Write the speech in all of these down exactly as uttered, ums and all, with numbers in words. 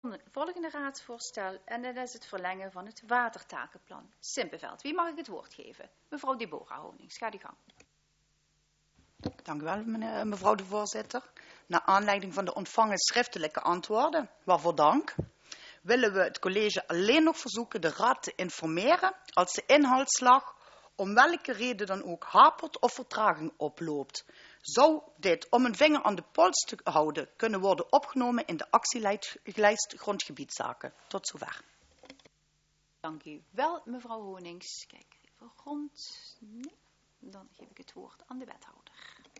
Volgende raadsvoorstel, en dat is het verlengen van het watertakenplan Simpelveld. Wie mag ik het woord geven? Mevrouw Deborah Honings, ga die gang. Dank u wel, meneer, mevrouw de voorzitter. Naar aanleiding van de ontvangen schriftelijke antwoorden, waarvoor dank, willen we het college alleen nog verzoeken de raad te informeren als de inhaalslag om welke reden dan ook hapert of vertraging oploopt. Zou dit, om een vinger aan de pols te houden, kunnen worden opgenomen in de actielijst grondgebiedszaken. Tot zover. Dank u wel, mevrouw Honings. Kijk even rond. Nee. Dan geef ik het woord aan de wethouder.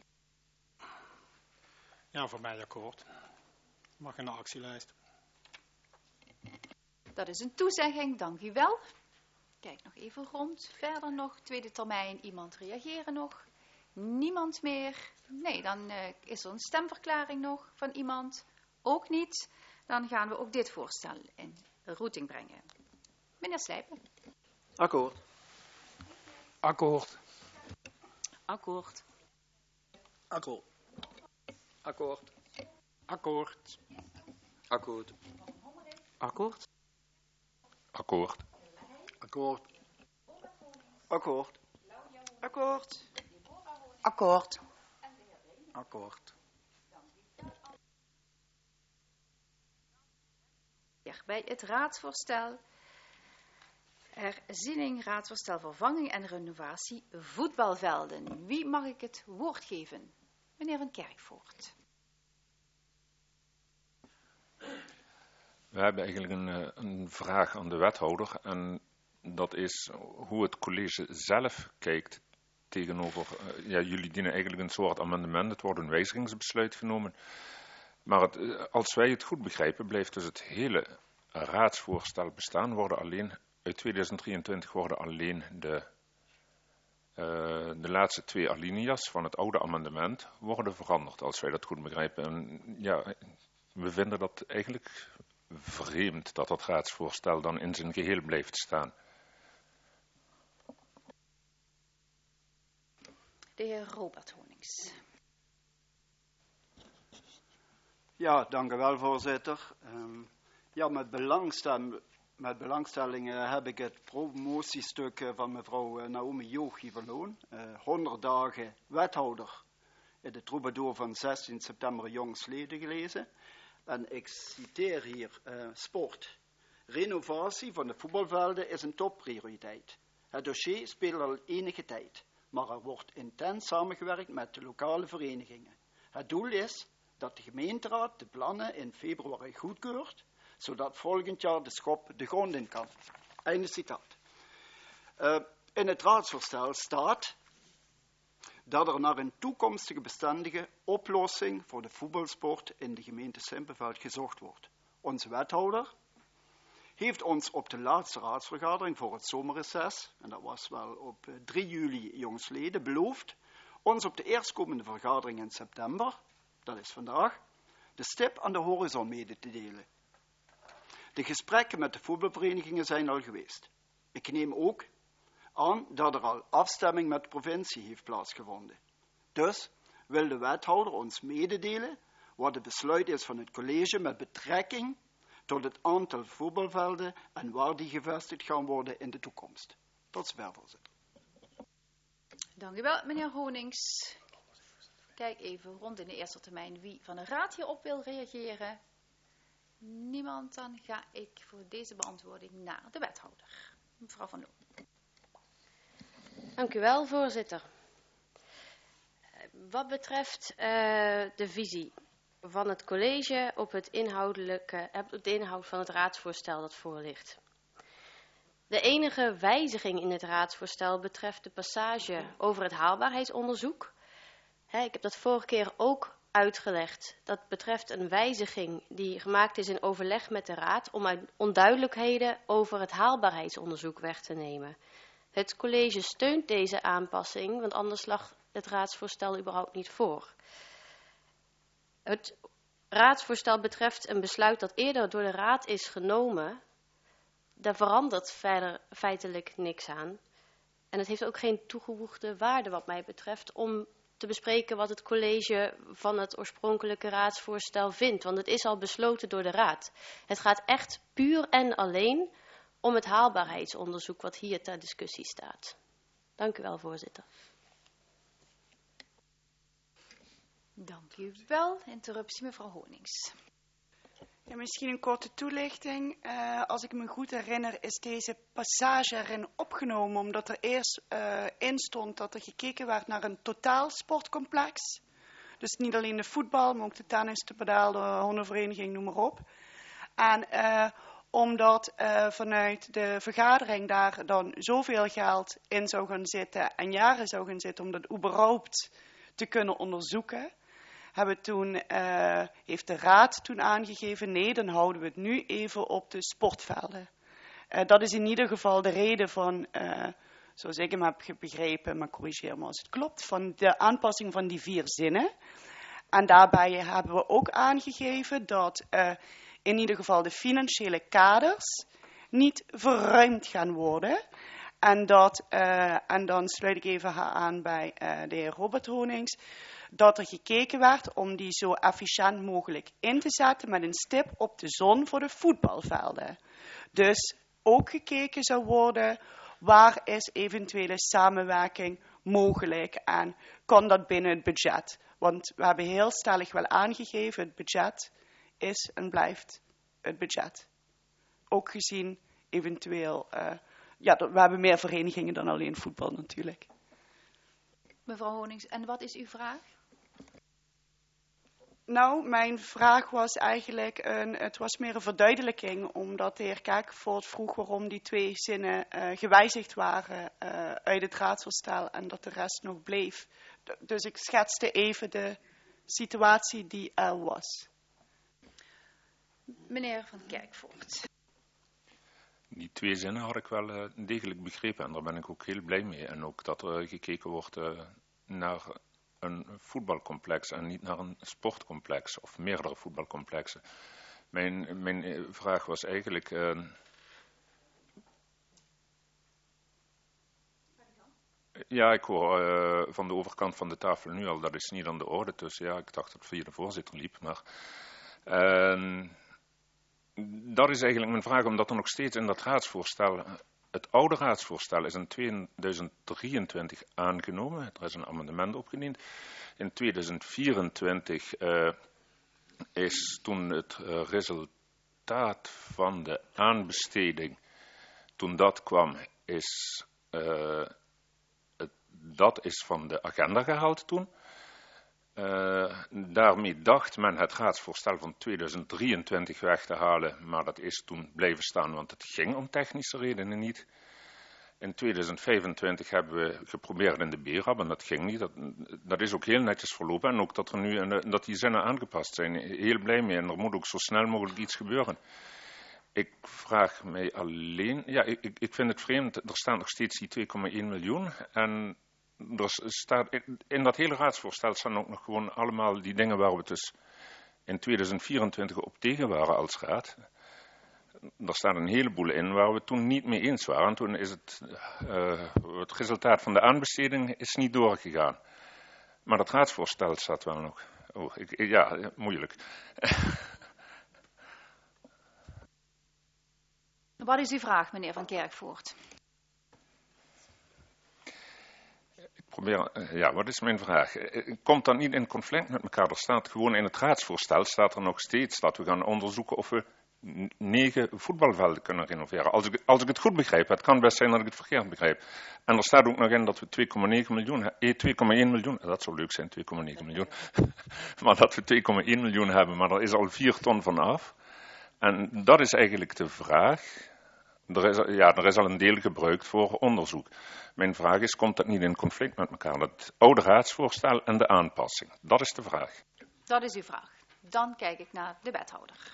Ja, voor mij akkoord. Mag in de actielijst. Dat is een toezegging, dank u wel. Kijk nog even rond. Verder nog, tweede termijn, iemand reageren nog? Niemand meer? Nee, dan uh, is er een stemverklaring nog van iemand. Ook niet. Dan gaan we ook dit voorstel in routing brengen. Meneer Slijpen. Akkoord. Akkoord. Akkoord. Akkoord. Akkoord. Akkoord. Akkoord. Akkoord. Akkoord. Akkoord. Akkoord. Akkoord. Akkoord. Akkoord. Bij het raadsvoorstel herziening, raadsvoorstel vervanging en renovatie voetbalvelden. Wie mag ik het woord geven? Meneer Van Kerkvoort. We hebben eigenlijk een, een vraag aan de wethouder en dat is hoe het college zelf kijkt tegenover, uh, ja, jullie dienen eigenlijk een soort amendement, het wordt een wijzigingsbesluit genomen. Maar het, als wij het goed begrijpen, blijft dus het hele raadsvoorstel bestaan, worden alleen, uit tweeduizend drieëntwintig worden alleen de, uh, de laatste twee alinea's van het oude amendement worden veranderd, als wij dat goed begrijpen. En ja, we vinden dat eigenlijk vreemd dat dat raadsvoorstel dan in zijn geheel blijft staan. De heer Robert Honings. Ja, dank u wel, voorzitter. Um, ja, met, belangstel met belangstelling uh, heb ik het promotiestuk uh, van mevrouw uh, Naomi Jochie verloren. Uh, honderd dagen wethouder in de Troubadour van zestien september jongsleden gelezen. En ik citeer hier, uh, sport. Renovatie van de voetbalvelden is een topprioriteit. Het dossier speelt al enige tijd, maar er wordt intens samengewerkt met de lokale verenigingen. Het doel is dat de gemeenteraad de plannen in februari goedkeurt, zodat volgend jaar de schop de grond in kan. Einde citaat. Uh, in het raadsvoorstel staat dat er naar een toekomstige bestendige oplossing voor de voetbalsport in de gemeente Simpelveld gezocht wordt. Onze wethouder heeft ons op de laatste raadsvergadering voor het zomerreces, en dat was wel op drie juli jongsleden, beloofd ons op de eerstkomende vergadering in september, dat is vandaag, de stip aan de horizon mede te delen. De gesprekken met de voetbalverenigingen zijn al geweest. Ik neem ook aan dat er al afstemming met de provincie heeft plaatsgevonden. Dus wil de wethouder ons mededelen wat het besluit is van het college met betrekking tot het aantal voetbalvelden en waar die gevestigd gaan worden in de toekomst. Tot zover, voorzitter. Dank u wel, meneer Honings. Kijk even rond in de eerste termijn wie van de raad hierop wil reageren. Niemand, dan ga ik voor deze beantwoording naar de wethouder. Mevrouw Van Loon. Dank u wel, voorzitter. Wat betreft uh, de visie van het college op, het inhoudelijke, op de inhoud van het raadsvoorstel dat voor ligt. De enige wijziging in het raadsvoorstel betreft de passage over het haalbaarheidsonderzoek. He, ik heb dat vorige keer ook uitgelegd. Dat betreft een wijziging die gemaakt is in overleg met de raad om uit onduidelijkheden over het haalbaarheidsonderzoek weg te nemen. Het college steunt deze aanpassing, want anders lag het raadsvoorstel überhaupt niet voor. Het raadsvoorstel betreft een besluit dat eerder door de raad is genomen. Daar verandert verder feitelijk niks aan. En het heeft ook geen toegevoegde waarde wat mij betreft om te bespreken wat het college van het oorspronkelijke raadsvoorstel vindt. Want het is al besloten door de raad. Het gaat echt puur en alleen om het haalbaarheidsonderzoek wat hier ter discussie staat. Dank u wel, voorzitter. Dank u wel. Interruptie, mevrouw Honings. Ja, misschien een korte toelichting. Uh, als ik me goed herinner is deze passage erin opgenomen omdat er eerst uh, in stond dat er gekeken werd naar een totaalsportcomplex. Dus niet alleen de voetbal, maar ook de tennis, de padel, de hondenvereniging, noem maar op. En uh, omdat uh, vanuit de vergadering daar dan zoveel geld in zou gaan zitten en jaren zou gaan zitten om dat überhaupt te kunnen onderzoeken, hebben toen, uh, heeft de raad toen aangegeven, nee, dan houden we het nu even op de sportvelden. Uh, dat is in ieder geval de reden van, uh, zoals ik hem heb begrepen, maar corrigeer me als het klopt, van de aanpassing van die vier zinnen. En daarbij hebben we ook aangegeven dat uh, in ieder geval de financiële kaders niet verruimd gaan worden. En, dat, uh, en dan sluit ik even aan bij uh, de heer Robert Honings, dat er gekeken werd om die zo efficiënt mogelijk in te zetten met een stip op de zon voor de voetbalvelden. Dus ook gekeken zou worden, waar is eventuele samenwerking mogelijk en kan dat binnen het budget? Want we hebben heel stellig wel aangegeven, het budget is en blijft het budget. Ook gezien eventueel, uh, ja, we hebben meer verenigingen dan alleen voetbal natuurlijk. Mevrouw Honings, en wat is uw vraag? Nou, mijn vraag was eigenlijk, een, het was meer een verduidelijking, omdat de heer Kerkvoort vroeg waarom die twee zinnen uh, gewijzigd waren uh, uit het raadsvoorstel en dat de rest nog bleef. D- dus ik schetste even de situatie die er was. Meneer Van Kerkvoort. Die twee zinnen had ik wel uh, degelijk begrepen en daar ben ik ook heel blij mee. En ook dat er uh, gekeken wordt uh, naar een voetbalcomplex en niet naar een sportcomplex of meerdere voetbalcomplexen. Mijn, mijn vraag was eigenlijk... Uh, ja, ik hoor uh, van de overkant van de tafel nu al, dat is niet aan de orde. Dus ja, ik dacht dat het via de voorzitter liep. Maar uh, dat is eigenlijk mijn vraag, omdat er nog steeds in dat raadsvoorstel... Het oude raadsvoorstel is in tweeduizend drieëntwintig aangenomen. Er is een amendement opgediend. In tweeduizend vierentwintig uh, is toen het uh, resultaat van de aanbesteding, toen dat kwam, is, uh, het, dat is van de agenda gehaald toen. Uh, daarmee dacht men het raadsvoorstel van tweeduizend drieëntwintig weg te halen, maar dat is toen blijven staan, want het ging om technische redenen niet. In tweeduizend vijfentwintig hebben we geprobeerd in de B RAB en dat ging niet. Dat, dat is ook heel netjes verlopen en ook dat, er nu, dat die zinnen aangepast zijn. Heel blij mee en er moet ook zo snel mogelijk iets gebeuren. Ik vraag mij alleen, ja, ik, ik vind het vreemd, er staat nog steeds die twee komma één miljoen en... Er staat, in dat hele raadsvoorstel staan ook nog gewoon allemaal die dingen waar we dus in tweeduizend vierentwintig op tegen waren als raad. Er staat een heleboel in waar we toen niet mee eens waren. Toen is het, uh, het resultaat van de aanbesteding is niet doorgegaan. Maar dat raadsvoorstel staat wel nog. Oh, ik, ja, moeilijk. Wat is uw vraag, meneer Van Kerkvoort? Probeer, ja, wat is mijn vraag? Komt dat niet in conflict met elkaar? Er staat gewoon in het raadsvoorstel, staat er nog steeds dat we gaan onderzoeken of we negen voetbalvelden kunnen renoveren. Als ik, als ik het goed begrijp, het kan best zijn dat ik het verkeerd begrijp. En er staat ook nog in dat we twee komma negen miljoen, twee komma één miljoen, dat zou leuk zijn, twee komma negen miljoen. Maar dat we twee komma één miljoen hebben, maar er is al vier ton van af. En dat is eigenlijk de vraag. Er is, ja, er is al een deel gebruikt voor onderzoek. Mijn vraag is, komt dat niet in conflict met elkaar? Het oude raadsvoorstel en de aanpassing. Dat is de vraag. Dat is uw vraag. Dan kijk ik naar de wethouder.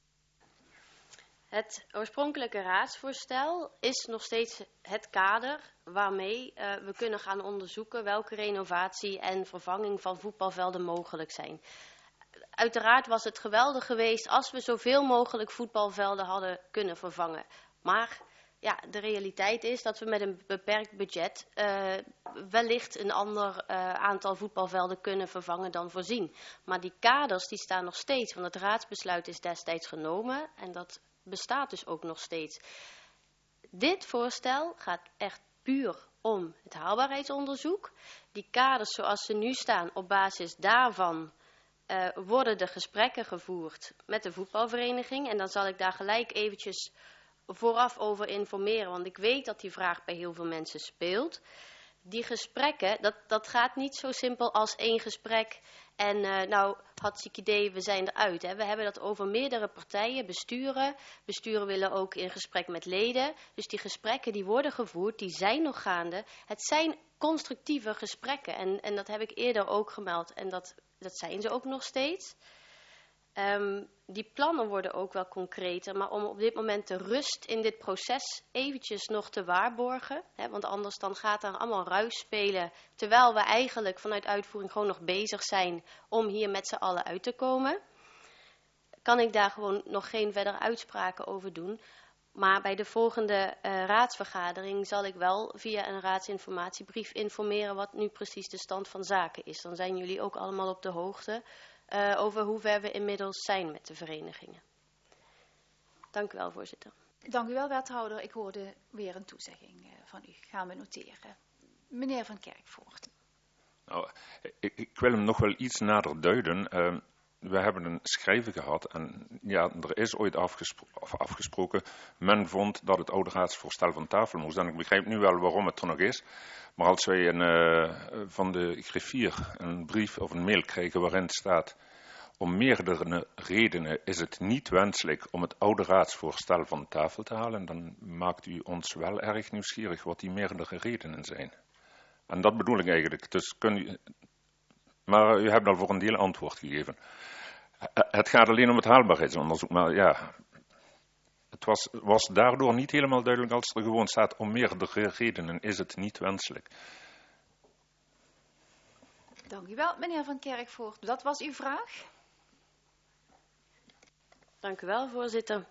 Het oorspronkelijke raadsvoorstel is nog steeds het kader waarmee uh, we kunnen gaan onderzoeken welke renovatie en vervanging van voetbalvelden mogelijk zijn. Uiteraard was het geweldig geweest als we zoveel mogelijk voetbalvelden hadden kunnen vervangen. Maar ja, de realiteit is dat we met een beperkt budget uh, wellicht een ander uh, aantal voetbalvelden kunnen vervangen dan voorzien. Maar die kaders die staan nog steeds, want het raadsbesluit is destijds genomen en dat bestaat dus ook nog steeds. Dit voorstel gaat echt puur om het haalbaarheidsonderzoek. Die kaders zoals ze nu staan, op basis daarvan uh, worden de gesprekken gevoerd met de voetbalvereniging. En dan zal ik daar gelijk eventjes vooraf over informeren, want ik weet dat die vraag bij heel veel mensen speelt. Die gesprekken, dat, dat gaat niet zo simpel als één gesprek en uh, nou, hartstikke idee, we zijn eruit. Hè. We hebben dat over meerdere partijen, besturen. Besturen willen ook in gesprek met leden. Dus die gesprekken die worden gevoerd, die zijn nog gaande. Het zijn constructieve gesprekken en, en dat heb ik eerder ook gemeld en dat, dat zijn ze ook nog steeds. Um, die plannen worden ook wel concreter, maar om op dit moment de rust in dit proces eventjes nog te waarborgen, hè, want anders dan gaat er allemaal ruis spelen, terwijl we eigenlijk vanuit uitvoering gewoon nog bezig zijn om hier met z'n allen uit te komen, kan ik daar gewoon nog geen verdere uitspraken over doen. Maar bij de volgende uh, raadsvergadering zal ik wel via een raadsinformatiebrief informeren wat nu precies de stand van zaken is. Dan zijn jullie ook allemaal op de hoogte Uh, over hoe ver we inmiddels zijn met de verenigingen. Dank u wel, voorzitter. Dank u wel, wethouder. Ik hoorde weer een toezegging uh, van u. Gaan we noteren. Meneer Van Kerkvoort. Nou, ik, ik wil hem nog wel iets nader duiden. Uh, we hebben een schrijven gehad en ja, er is ooit afgespro- afgesproken. Men vond dat het oude raadsvoorstel van tafel moest. En ik begrijp nu wel waarom het er nog is. Maar als wij een, uh, van de griffier een brief of een mail krijgen waarin staat: om meerdere redenen is het niet wenselijk om het oude raadsvoorstel van tafel te halen, dan maakt u ons wel erg nieuwsgierig wat die meerdere redenen zijn. En dat bedoel ik eigenlijk. Dus kun u, maar u hebt al voor een deel antwoord gegeven. Het gaat alleen om het haalbaarheidsonderzoek, maar ja, het was, was daardoor niet helemaal duidelijk als er gewoon staat: om meerdere redenen is het niet wenselijk. Dank u wel, meneer Van Kerkvoort. Dat was uw vraag. Dank u wel, voorzitter.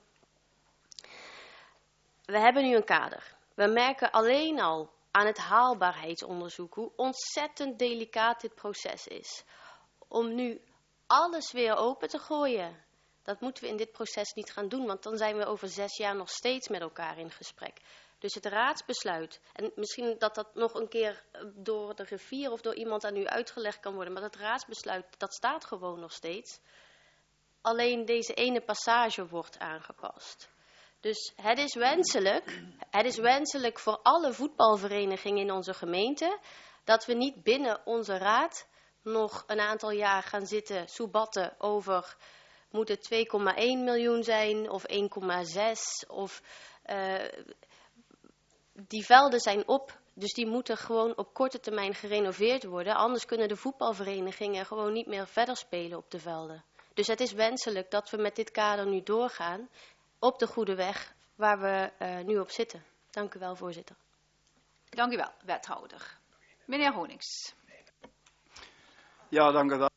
We hebben nu een kader. We merken alleen al aan het haalbaarheidsonderzoek hoe ontzettend delicaat dit proces is. Om nu alles weer open te gooien, dat moeten we in dit proces niet gaan doen, want dan zijn we over zes jaar nog steeds met elkaar in gesprek. Dus het raadsbesluit, en misschien dat dat nog een keer door de griffier of door iemand aan u uitgelegd kan worden, maar dat raadsbesluit, dat staat gewoon nog steeds. Alleen deze ene passage wordt aangepast. Dus het is wenselijk, het is wenselijk voor alle voetbalverenigingen in onze gemeente, dat we niet binnen onze raad nog een aantal jaar gaan zitten soebatten over: moet het twee komma één miljoen zijn of één komma zes of uh, die velden zijn op, dus die moeten gewoon op korte termijn gerenoveerd worden. Anders kunnen de voetbalverenigingen gewoon niet meer verder spelen op de velden. Dus het is wenselijk dat we met dit kader nu doorgaan op de goede weg waar we uh, nu op zitten. Dank u wel, voorzitter. Dank u wel, wethouder. Meneer Honings. Ja, dank u wel.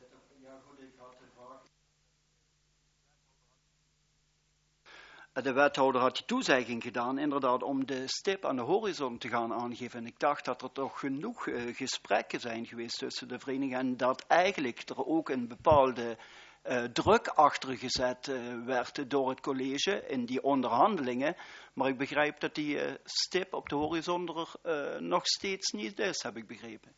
De wethouder had die toezegging gedaan, inderdaad, om de stip aan de horizon te gaan aangeven. En ik dacht dat er toch genoeg uh, gesprekken zijn geweest tussen de verenigingen en dat eigenlijk er ook een bepaalde uh, druk achter gezet uh, werd door het college in die onderhandelingen. Maar ik begrijp dat die uh, stip op de horizon er uh, nog steeds niet is, heb ik begrepen.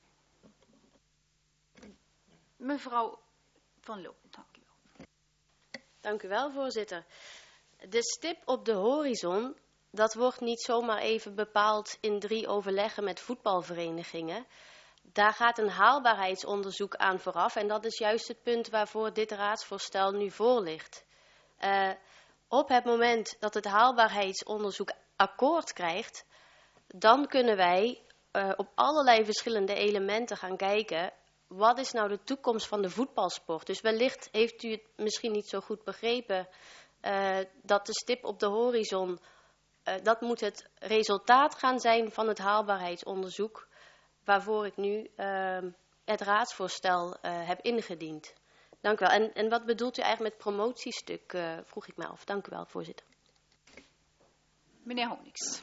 Mevrouw Van Loon, dank u wel. Dank u wel, voorzitter. De stip op de horizon, dat wordt niet zomaar even bepaald in drie overleggen met voetbalverenigingen. Daar gaat een haalbaarheidsonderzoek aan vooraf en dat is juist het punt waarvoor dit raadsvoorstel nu voor ligt. Uh, op het moment dat het haalbaarheidsonderzoek akkoord krijgt, dan kunnen wij uh, op allerlei verschillende elementen gaan kijken: wat is nou de toekomst van de voetbalsport? Dus wellicht heeft u het misschien niet zo goed begrepen. Uh, dat de stip op de horizon, uh, dat moet het resultaat gaan zijn van het haalbaarheidsonderzoek, waarvoor ik nu uh, het raadsvoorstel uh, heb ingediend. Dank u wel. En, en wat bedoelt u eigenlijk met promotiestuk, uh, vroeg ik mij af. Dank u wel, voorzitter. Meneer Honings.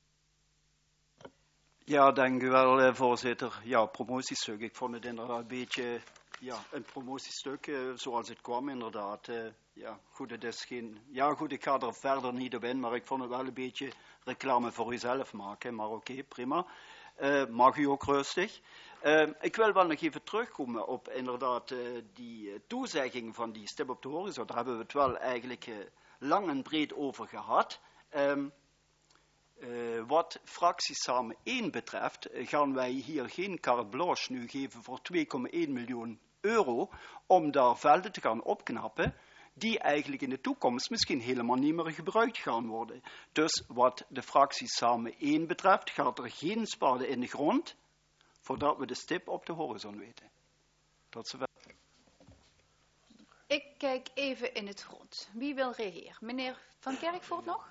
Ja, dank u wel, eh, voorzitter. Ja, promotiestuk. Ik vond het inderdaad een beetje ja, een promotiestuk eh, zoals het kwam, inderdaad. Eh, ja, goed, het is geen... Ja, goed, ik ga er verder niet op in, maar ik vond het wel een beetje reclame voor uzelf maken. Maar oké, okay, prima. Uh, mag u ook rustig. Uh, ik wil wel nog even terugkomen op inderdaad uh, die uh, toezegging van die stip op de horizon. Daar hebben we het wel eigenlijk uh, lang en breed over gehad. Um, uh, wat fractie Samen één betreft, uh, gaan wij hier geen carte blanche nu geven voor twee komma één miljoen euro om daar velden te gaan opknappen die eigenlijk in de toekomst misschien helemaal niet meer gebruikt gaan worden. Dus wat de fractie Samen één betreft, gaat er geen spade in de grond, voordat we de stip op de horizon weten. Tot zover. Ik kijk even in het rond. Wie wil reageren? Meneer Van Kerkvoort nog?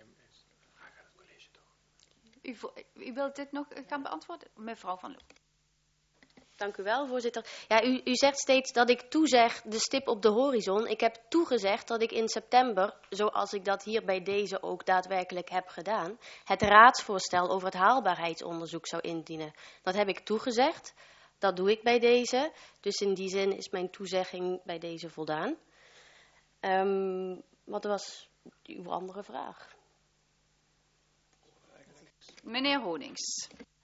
U, u wilt dit nog gaan beantwoorden? Mevrouw Van Loo. Dank u wel, voorzitter. Ja, u, u zegt steeds dat ik toezeg de stip op de horizon. Ik heb toegezegd dat ik in september, zoals ik dat hier bij deze ook daadwerkelijk heb gedaan, het raadsvoorstel over het haalbaarheidsonderzoek zou indienen. Dat heb ik toegezegd. Dat doe ik bij deze. Dus in die zin is mijn toezegging bij deze voldaan. Um, wat was uw andere vraag? Meneer Honings.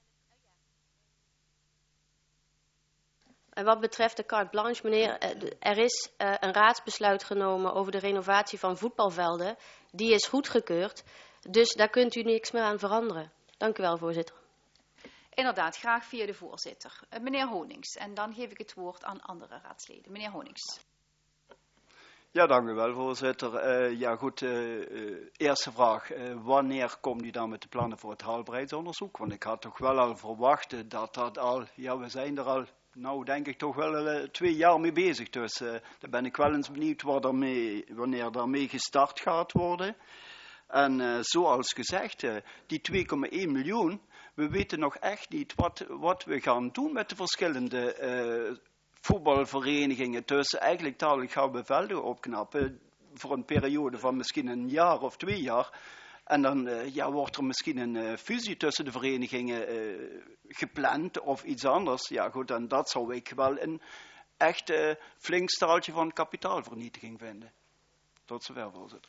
En wat betreft de carte blanche, meneer, er is uh, een raadsbesluit genomen over de renovatie van voetbalvelden. Die is goedgekeurd, dus daar kunt u niks meer aan veranderen. Dank u wel, voorzitter. Inderdaad, graag via de voorzitter. Uh, meneer Honings, en dan geef ik het woord aan andere raadsleden. Meneer Honings. Ja, dank u wel, voorzitter. Uh, ja, goed, uh, uh, eerste vraag. Uh, wanneer komt u dan met de plannen voor het haalbaarheidsonderzoek? Want ik had toch wel al verwacht dat dat al, ja, we zijn er al... Nou, denk ik toch wel uh, twee jaar mee bezig. Dus uh, daar ben ik wel eens benieuwd waar daarmee, wanneer daarmee gestart gaat worden. En uh, zoals gezegd, uh, die twee komma één miljoen, we weten nog echt niet wat, wat we gaan doen met de verschillende uh, voetbalverenigingen. Dus eigenlijk dadelijk gaan we velden opknappen voor een periode van misschien een jaar of twee jaar. En dan uh, ja, wordt er misschien een uh, fusie tussen de verenigingen uh, gepland of iets anders. Ja goed, en dat zou ik wel een echt uh, flink staaltje van kapitaalvernietiging vinden. Tot zover, voorzitter.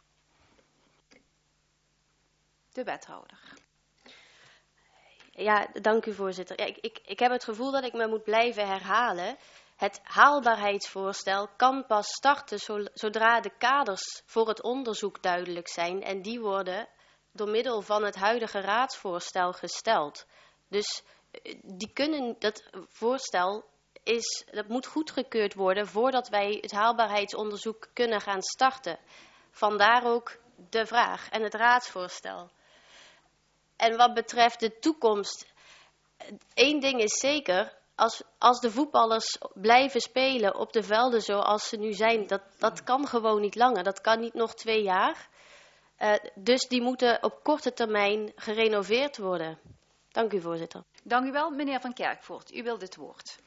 De wethouder. Ja, dank u, voorzitter. Ja, ik, ik, ik heb het gevoel dat ik me moet blijven herhalen. Het haalbaarheidsvoorstel kan pas starten zo, zodra de kaders voor het onderzoek duidelijk zijn. En die worden door middel van het huidige raadsvoorstel gesteld. Dus die kunnen, dat voorstel is, dat moet goedgekeurd worden voordat wij het haalbaarheidsonderzoek kunnen gaan starten. Vandaar ook de vraag en het raadsvoorstel. En wat betreft de toekomst, één ding is zeker, als, als de voetballers blijven spelen op de velden zoals ze nu zijn, dat, dat kan gewoon niet langer, dat kan niet nog twee jaar. Uh, dus die moeten op korte termijn gerenoveerd worden. Dank u, voorzitter. Dank u wel, meneer Van Kerkvoort. U wilt het woord.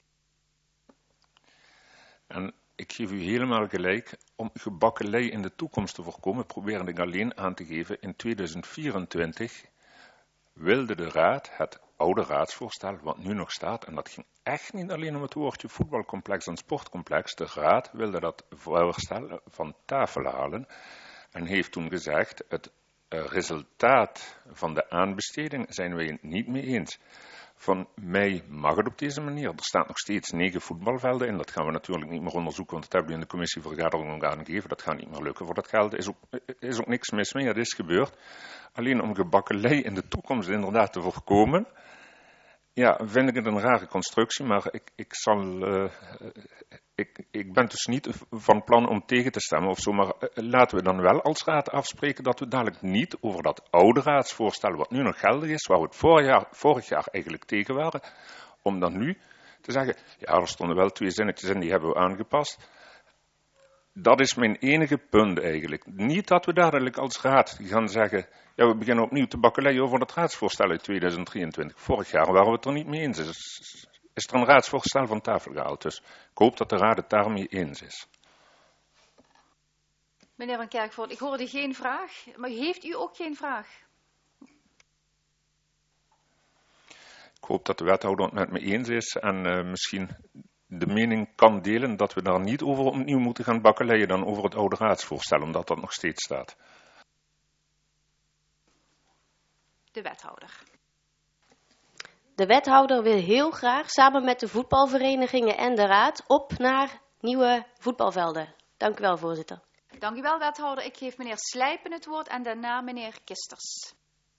En ik geef u helemaal gelijk. Om gebakkelei in de toekomst te voorkomen, probeerde ik alleen aan te geven. In tweeduizend vierentwintig wilde de Raad het oude raadsvoorstel, wat nu nog staat, en dat ging echt niet alleen om het woordje voetbalcomplex en sportcomplex. De Raad wilde dat voorstel van tafel halen. En heeft toen gezegd, het uh, resultaat van de aanbesteding zijn wij het niet mee eens. Van mij mag het op deze manier. Er staan nog steeds negen voetbalvelden in. Dat gaan we natuurlijk niet meer onderzoeken, want dat hebben we in de commissievergadering ook aangegeven. Dat gaat niet meer lukken voor dat geld. Er is ook, is ook niks mis mee, dat is gebeurd. Alleen om gebakkelei in de toekomst inderdaad te voorkomen, ja, vind ik het een rare constructie, maar ik, ik zal... Uh, Ik, ik ben dus niet van plan om tegen te stemmen of zo, maar uh, laten we dan wel als raad afspreken dat we dadelijk niet over dat oude raadsvoorstel, wat nu nog geldig is, waar we het vorig jaar, vorig jaar eigenlijk tegen waren, om dan nu te zeggen, ja, er stonden wel twee zinnetjes in, die hebben we aangepast. Dat is mijn enige punt eigenlijk. Niet dat we dadelijk als raad gaan zeggen, ja, we beginnen opnieuw te bakkeleien over het raadsvoorstel uit tweeduizend drieëntwintig. Vorig jaar waren we het er niet mee eens. Dus is er een raadsvoorstel van tafel gehaald. Dus ik hoop dat de raad het daarmee eens is. Meneer Van Kerkvoort, ik hoorde geen vraag, maar heeft u ook geen vraag? Ik hoop dat de wethouder het met me eens is en uh, misschien de mening kan delen dat we daar niet over opnieuw moeten gaan bakkeleien dan over het oude raadsvoorstel, omdat dat nog steeds staat. De wethouder. De wethouder wil heel graag samen met de voetbalverenigingen en de raad op naar nieuwe voetbalvelden. Dank u wel, voorzitter. Dank u wel, wethouder. Ik geef meneer Slijpen het woord en daarna meneer Kisters.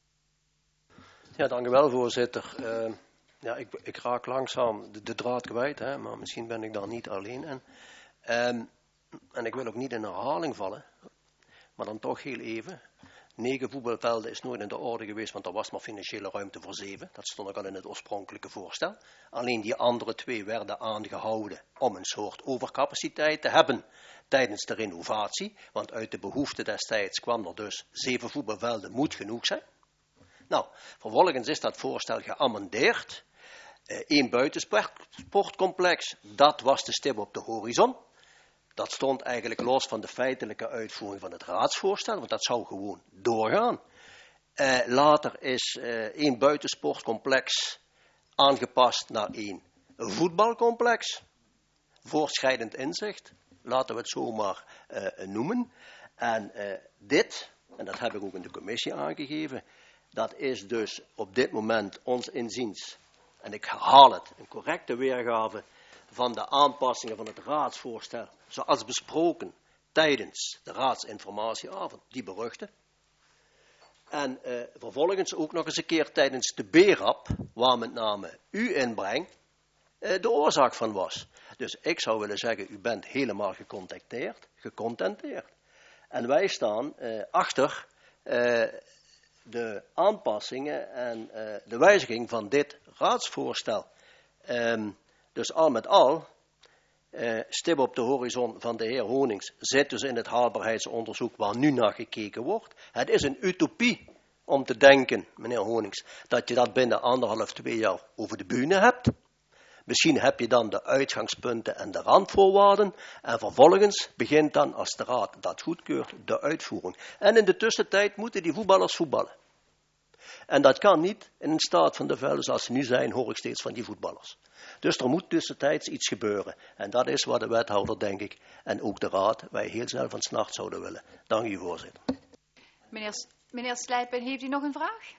Ja, dank u wel, voorzitter. Uh, ja, ik, ik raak langzaam de, de draad kwijt, hè, maar misschien ben ik daar niet alleen in. Um, en ik wil ook niet in herhaling vallen, maar dan toch heel even. Negen voetbalvelden is nooit in de orde geweest, want er was maar financiële ruimte voor zeven. Dat stond ook al in het oorspronkelijke voorstel. Alleen die andere twee werden aangehouden om een soort overcapaciteit te hebben tijdens de renovatie. Want uit de behoefte destijds kwam er dus zeven voetbalvelden moet genoeg zijn. Nou, vervolgens is dat voorstel geamendeerd. Eén uh, buitensportcomplex, dat was de stip op de horizon. Dat stond eigenlijk los van de feitelijke uitvoering van het raadsvoorstel, want dat zou gewoon doorgaan. Uh, later is uh, één buitensportcomplex aangepast naar één voetbalcomplex. Voortschrijdend inzicht, laten we het zomaar uh, noemen. En uh, dit, en dat heb ik ook in de commissie aangegeven, dat is dus op dit moment ons inziens, en ik herhaal het, een correcte weergave van de aanpassingen van het raadsvoorstel, zoals besproken tijdens de raadsinformatieavond, die beruchte. En uh, vervolgens ook nog eens een keer tijdens de B R A P, waar met name u inbreng, uh, de oorzaak van was. Dus ik zou willen zeggen, u bent helemaal gecontacteerd, gecontenteerd. En wij staan uh, achter uh, de aanpassingen en uh, de wijziging van dit raadsvoorstel. Um, dus al met al, uh, stip op de horizon van de heer Honings zit dus in het haalbaarheidsonderzoek waar nu naar gekeken wordt. Het is een utopie om te denken, meneer Honings, dat je dat binnen anderhalf, twee jaar over de bühne hebt. Misschien heb je dan de uitgangspunten en de randvoorwaarden en vervolgens begint dan, als de raad dat goedkeurt, de uitvoering. En in de tussentijd moeten die voetballers voetballen. En dat kan niet in een staat van de vuil zoals ze nu zijn, hoor ik steeds van die voetballers. Dus er moet tussentijds iets gebeuren. En dat is wat de wethouder, denk ik, en ook de raad, wij heel zelf van 's nachts zouden willen. Dank u, voorzitter. Meneer, meneer Slijpen, heeft u nog een vraag?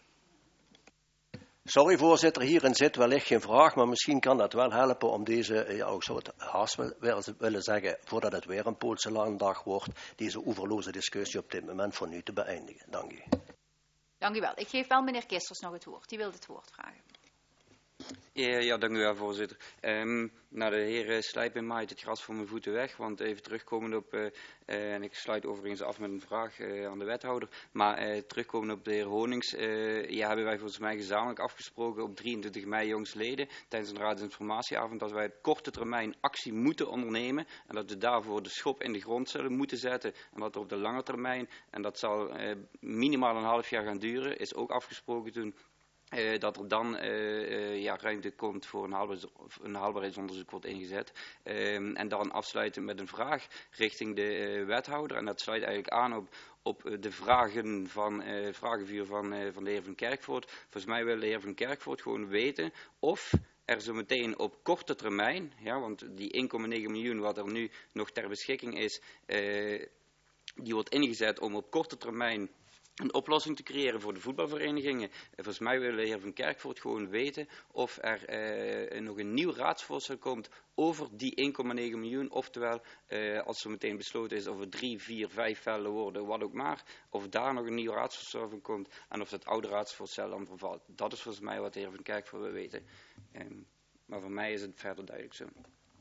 Sorry, voorzitter, hierin zit wellicht geen vraag, maar misschien kan dat wel helpen om deze, ja, ik zou het haast willen zeggen, voordat het weer een Poolse landdag wordt, deze oeverloze discussie op dit moment voor nu te beëindigen. Dank u. Dank u wel. Ik geef wel meneer Kisters nog het woord. Die wil het woord vragen. Ja, ja, dank u wel, voorzitter. Um, nou, de heer Slijpen maait het gras voor mijn voeten weg, want even terugkomend op, uh, uh, en ik sluit overigens af met een vraag uh, aan de wethouder, maar uh, terugkomend op de heer Honings, uh, ja, hebben wij volgens mij gezamenlijk afgesproken op drieëntwintig mei jongstleden, tijdens een raadsinformatieavond, dat wij op korte termijn actie moeten ondernemen en dat we daarvoor de schop in de grond zullen moeten zetten en dat er op de lange termijn, en dat zal uh, minimaal een half jaar gaan duren, is ook afgesproken toen, Uh, dat er dan uh, uh, ja, ruimte komt voor een, haalbaarheids, een haalbaarheidsonderzoek wordt ingezet. Um, en dan afsluiten met een vraag richting de uh, wethouder. En dat sluit eigenlijk aan op, op uh, de vragen van uh, vragenvuur van, uh, van de heer Van Kerkvoort. Volgens mij wil de heer Van Kerkvoort gewoon weten of er zo meteen op korte termijn, ja, want die één komma negen miljoen wat er nu nog ter beschikking is, uh, die wordt ingezet om op korte termijn een oplossing te creëren voor de voetbalverenigingen. Volgens mij wil de heer Van Kerkvoort gewoon weten of er uh, nog een nieuw raadsvoorstel komt over die één komma negen miljoen. Oftewel, uh, als er meteen besloten is of er drie, vier, vijf velden worden, wat ook maar. Of daar nog een nieuw raadsvoorstel van komt en of dat oude raadsvoorstel dan vervalt. Dat is volgens mij wat de heer Van Kerkvoort wil weten. Um, maar voor mij is het verder duidelijk zo.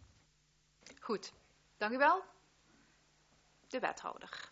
Goed, dank u wel. De wethouder.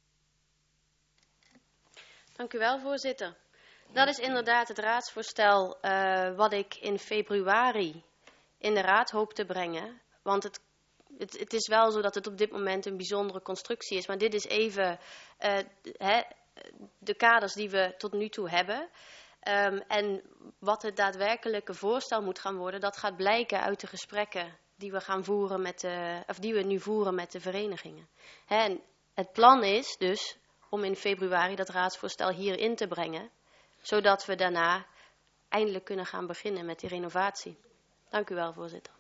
Dank u wel, voorzitter. Dat is inderdaad het raadsvoorstel uh, wat ik in februari in de raad hoop te brengen. Want het, het, het is wel zo dat het op dit moment een bijzondere constructie is. Maar dit is even uh, he, de kaders die we tot nu toe hebben. Um, en wat het daadwerkelijke voorstel moet gaan worden, dat gaat blijken uit de gesprekken die we gaan voeren met de, of die we nu voeren met de verenigingen. He, en het plan is dus om in februari dat raadsvoorstel hierin te brengen, zodat we daarna eindelijk kunnen gaan beginnen met die renovatie. Dank u wel, voorzitter.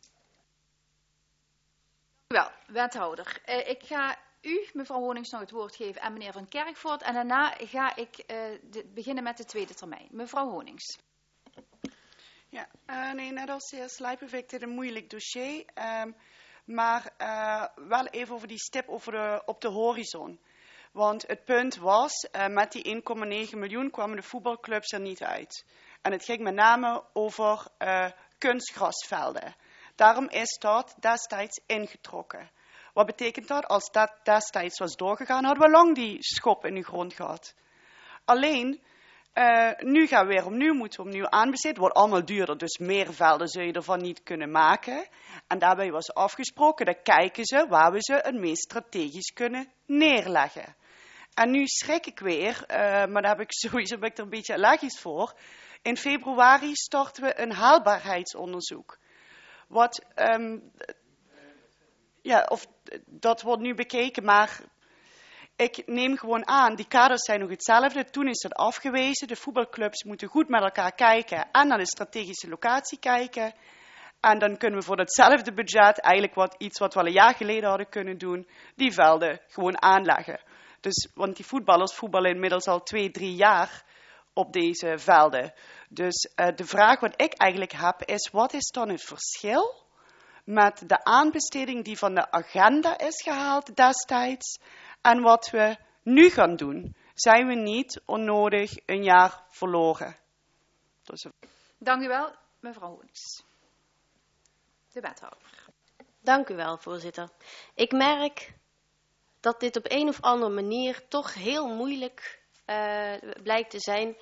Dank u wel, wethouder. Uh, ik ga u, mevrouw Honings, nog het woord geven en meneer Van Kerkvoort. En daarna ga ik uh, de, beginnen met de tweede termijn. Mevrouw Honings. Ja, uh, nee, net als de heer Slijpen vind ik dit een moeilijk dossier. Um, maar uh, wel even over die stip over de, op de horizon. Want het punt was, uh, met die één komma negen miljoen kwamen de voetbalclubs er niet uit. En het ging met name over uh, kunstgrasvelden. Daarom is dat destijds ingetrokken. Wat betekent dat? Als dat destijds was doorgegaan, hadden we lang die schop in de grond gehad. Alleen, uh, nu gaan we weer opnieuw, moeten we opnieuw aanbesteden. Het wordt allemaal duurder, dus meer velden zul je ervan niet kunnen maken. En daarbij was afgesproken, dan kijken ze waar we ze het meest strategisch kunnen neerleggen. En nu schrik ik weer, uh, maar daar heb ik sowieso ben ik er een beetje allergisch voor. In februari starten we een haalbaarheidsonderzoek. Wat, um, ja, of dat wordt nu bekeken, maar ik neem gewoon aan, die kaders zijn nog hetzelfde. Toen is dat afgewezen. De voetbalclubs moeten goed met elkaar kijken en naar de strategische locatie kijken. En dan kunnen we voor datzelfde budget, eigenlijk wat, iets wat we al een jaar geleden hadden kunnen doen, die velden gewoon aanleggen. Dus, want die voetballers voetballen inmiddels al twee, drie jaar op deze velden. Dus uh, de vraag wat ik eigenlijk heb is, wat is dan het verschil met de aanbesteding die van de agenda is gehaald destijds en wat we nu gaan doen? Zijn we niet onnodig een jaar verloren? Dus... Dank u wel, mevrouw Honings. De wethouder. Dank u wel, voorzitter. Ik merk dat dit op een of andere manier toch heel moeilijk uh, blijkt te zijn.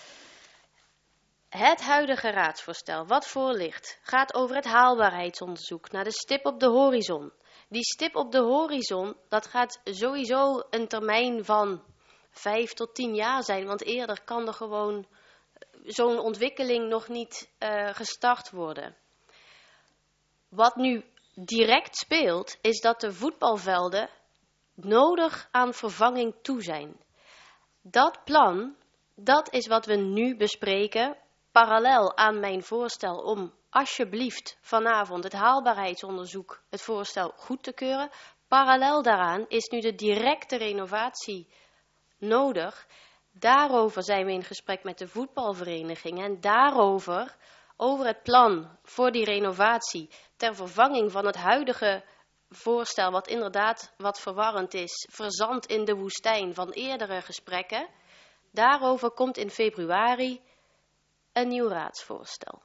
Het huidige raadsvoorstel, wat voor ligt, gaat over het haalbaarheidsonderzoek naar de stip op de horizon. Die stip op de horizon, dat gaat sowieso een termijn van vijf tot tien jaar zijn, want eerder kan er gewoon zo'n ontwikkeling nog niet uh, gestart worden. Wat nu direct speelt, is dat de voetbalvelden nodig aan vervanging toe zijn. Dat plan, dat is wat we nu bespreken, parallel aan mijn voorstel om alsjeblieft vanavond het haalbaarheidsonderzoek, het voorstel goed te keuren. Parallel daaraan is nu de directe renovatie nodig. Daarover zijn we in gesprek met de voetbalverenigingen en daarover, over het plan voor die renovatie ter vervanging van het huidige voorstel, wat inderdaad wat verwarrend is, verzand in de woestijn van eerdere gesprekken. Daarover komt in februari een nieuw raadsvoorstel.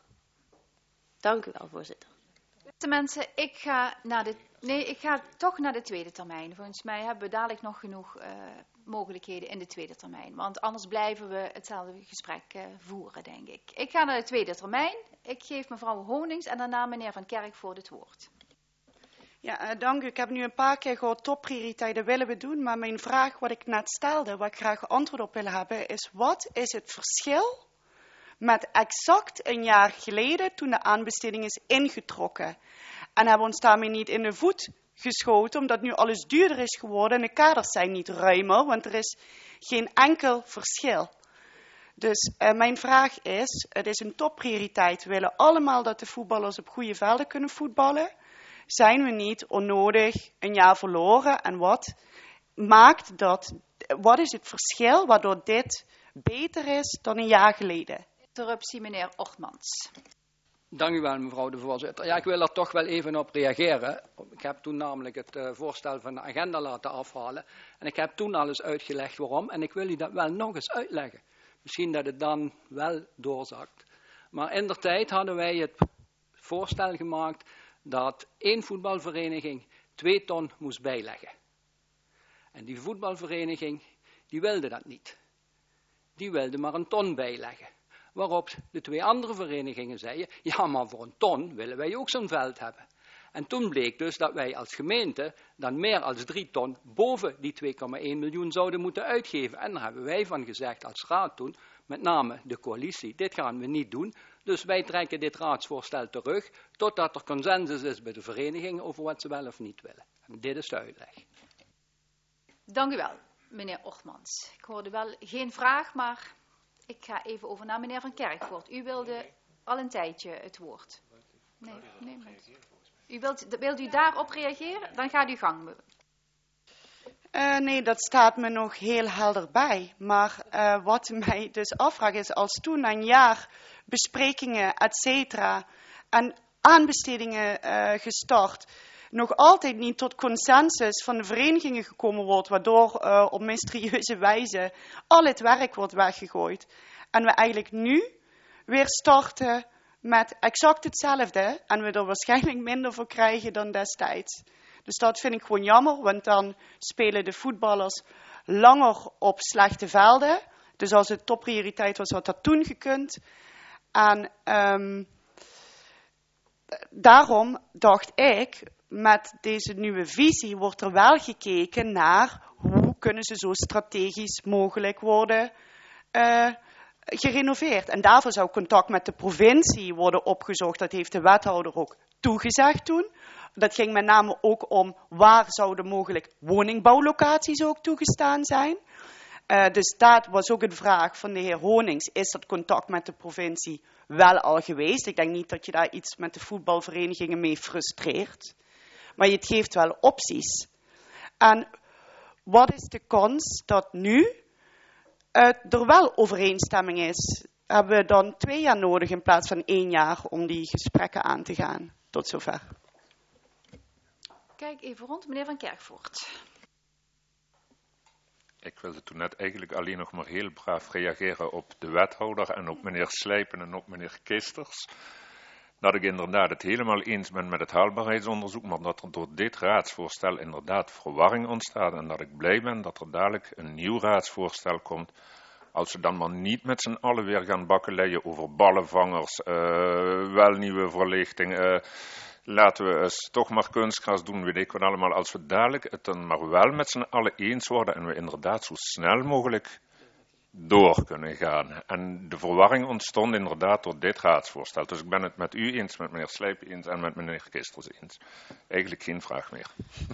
Dank u wel, voorzitter. Beste mensen, ik ga, naar de, nee, ik ga toch naar de tweede termijn. Volgens mij hebben we dadelijk nog genoeg uh, mogelijkheden in de tweede termijn. Want anders blijven we hetzelfde gesprek uh, voeren, denk ik. Ik ga naar de tweede termijn. Ik geef mevrouw Honings en daarna meneer Van Kerkvoort het woord. Ja, uh, dank u. Ik heb nu een paar keer gehoord, topprioriteiten willen we doen. Maar mijn vraag wat ik net stelde, waar ik graag antwoord op wil hebben, is wat is het verschil met exact een jaar geleden toen de aanbesteding is ingetrokken? En hebben we ons daarmee niet in de voet geschoten, omdat nu alles duurder is geworden en de kaders zijn niet ruimer, want er is geen enkel verschil. Dus uh, mijn vraag is, het is een topprioriteit. We willen allemaal dat de voetballers op goede velden kunnen voetballen. Zijn we niet onnodig een jaar verloren? En wat maakt dat, wat is het verschil waardoor dit beter is dan een jaar geleden? Interruptie, meneer Ortmans. Dank u wel, mevrouw de voorzitter. Ja, ik wil er toch wel even op reageren. Ik heb toen namelijk het uh, voorstel van de agenda laten afhalen. En ik heb toen al eens uitgelegd waarom. En ik wil u dat wel nog eens uitleggen. Misschien dat het dan wel doorzakt. Maar indertijd hadden wij het voorstel gemaakt dat één voetbalvereniging twee ton moest bijleggen. En die voetbalvereniging, die wilde dat niet. Die wilde maar een ton bijleggen. Waarop de twee andere verenigingen zeiden, ja, maar voor een ton willen wij ook zo'n veld hebben. En toen bleek dus dat wij als gemeente dan meer dan drie ton boven die twee komma één miljoen zouden moeten uitgeven. En daar hebben wij van gezegd als raad toen, met name de coalitie, dit gaan we niet doen. Dus wij trekken dit raadsvoorstel terug, totdat er consensus is bij de verenigingen over wat ze wel of niet willen. En dit is de uitleg. Dank u wel, meneer Ortmans. Ik hoorde wel geen vraag, maar Ik ga even over naar meneer Van Kerkvoort. U wilde al een tijdje het woord. Nee, nee, met... U wilt, wilt u daarop reageren? Dan gaat u gang. Uh, nee, dat staat me nog heel helder bij. Maar uh, wat mij dus afvraagt is, als toen na een jaar besprekingen, et cetera, en aanbestedingen uh, gestart, nog altijd niet tot consensus van de verenigingen gekomen wordt, waardoor uh, op mysterieuze wijze al het werk wordt weggegooid. En we eigenlijk nu weer starten met exact hetzelfde en we er waarschijnlijk minder voor krijgen dan destijds. Dus dat vind ik gewoon jammer, want dan spelen de voetballers langer op slechte velden. Dus als het topprioriteit was, had dat toen gekund. En um, daarom dacht ik, met deze nieuwe visie wordt er wel gekeken naar hoe kunnen ze zo strategisch mogelijk worden uh, gerenoveerd. En daarvoor zou contact met de provincie worden opgezocht. Dat heeft de wethouder ook toegezegd toen. Dat ging met name ook om waar zouden mogelijk woningbouwlocaties ook toegestaan zijn. Uh, dus dat was ook een vraag van de heer Honings. Is dat contact met de provincie wel al geweest? Ik denk niet dat je daar iets met de voetbalverenigingen mee frustreert. Maar het geeft wel opties. En wat is de kans dat nu uh, er wel overeenstemming is? Hebben we dan twee jaar nodig in plaats van één jaar om die gesprekken aan te gaan? Tot zover. Kijk even rond, meneer Van Kerkvoort. Ik wilde toen net eigenlijk alleen nog maar heel braaf reageren op de wethouder en op meneer Slijpen en op meneer Kisters. Dat ik inderdaad het helemaal eens ben met het haalbaarheidsonderzoek, maar dat er door dit raadsvoorstel inderdaad verwarring ontstaat en dat ik blij ben dat er dadelijk een nieuw raadsvoorstel komt. Als we dan maar niet met z'n allen weer gaan bakkeleien over ballenvangers, uh, wel nieuwe verlichting, uh, laten we eens toch maar kunstgras doen, weet ik wat allemaal. Als we dadelijk het dan maar wel met z'n allen eens worden en we inderdaad zo snel mogelijk door kunnen gaan. En de verwarring ontstond inderdaad door dit raadsvoorstel. Dus ik ben het met u eens, met meneer Slijpen eens en met meneer Kisters eens. Eigenlijk geen vraag meer.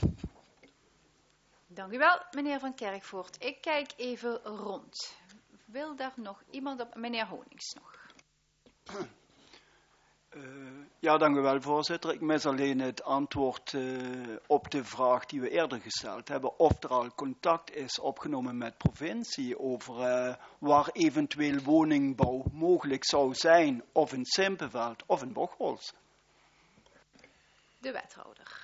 Dank u wel, meneer Van Kerkvoort. Ik kijk even rond. Wil daar nog iemand op? Meneer Honings nog. Uh, ja, dank u wel, voorzitter. Ik mis alleen het antwoord uh, op de vraag die we eerder gesteld hebben. Of er al contact is opgenomen met provincie over uh, waar eventueel woningbouw mogelijk zou zijn. Of in Simpelveld of in Bocholt. De wethouder.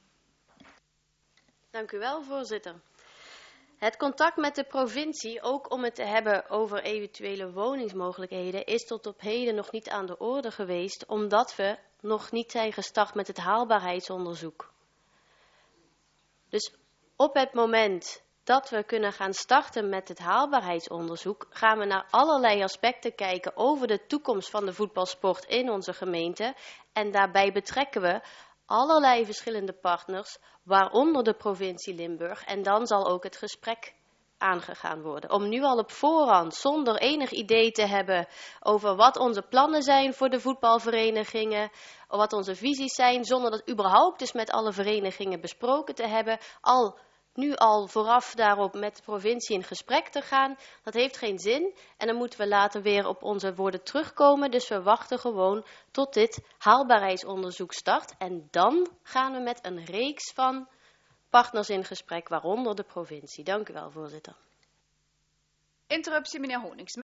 Dank u wel, voorzitter. Het contact met de provincie, ook om het te hebben over eventuele woningsmogelijkheden, is tot op heden nog niet aan de orde geweest, omdat we nog niet zijn gestart met het haalbaarheidsonderzoek. Dus op het moment dat we kunnen gaan starten met het haalbaarheidsonderzoek, gaan we naar allerlei aspecten kijken over de toekomst van de voetbalsport in onze gemeente. En daarbij betrekken we allerlei verschillende partners, waaronder de provincie Limburg. En dan zal ook het gesprek aangegaan worden. Om nu al op voorhand, zonder enig idee te hebben over wat onze plannen zijn voor de voetbalverenigingen, of wat onze visies zijn, zonder dat überhaupt dus met alle verenigingen besproken te hebben, al nu al vooraf daarop met de provincie in gesprek te gaan, dat heeft geen zin. En dan moeten we later weer op onze woorden terugkomen. Dus we wachten gewoon tot dit haalbaarheidsonderzoek start. En dan gaan we met een reeks van partners in gesprek, waaronder de provincie. Dank u wel, voorzitter. Interruptie, meneer Honings.